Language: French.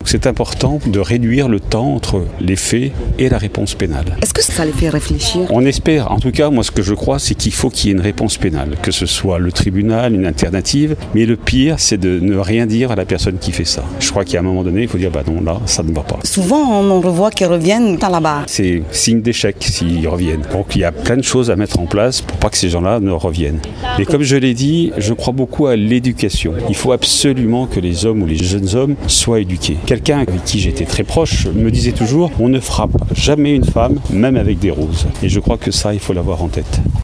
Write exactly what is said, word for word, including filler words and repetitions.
c'est important de réduire le temps entre les faits et la réponse pénale. Est-ce que ça les fait réfléchir ? On espère, en tout cas, moi ce que je crois, c'est qu'il faut qu'il y ait une réponse pénale, que ce soit le tribunal, une alternative, mais le pire, c'est de ne rien dire à la personne qui fait ça. Je crois qu'à un moment donné, il faut dire, bah non, là, ça ne va pas. Souvent, on revoit qu'ils reviennent à la barre. C'est signe d'échec s'ils reviennent. Donc il y a plein de choses à mettre en place pour pas que ces gens-là ne reviennent. Et comme je l'ai dit, je crois beaucoup à l'éducation. Il faut absolument que les hommes ou les jeunes hommes soient éduqués. Quelqu'un avec qui j'étais très proche me disait toujours, on ne frappe jamais une femme, même avec des roses. Et je crois que ça, il faut l'avoir en tête.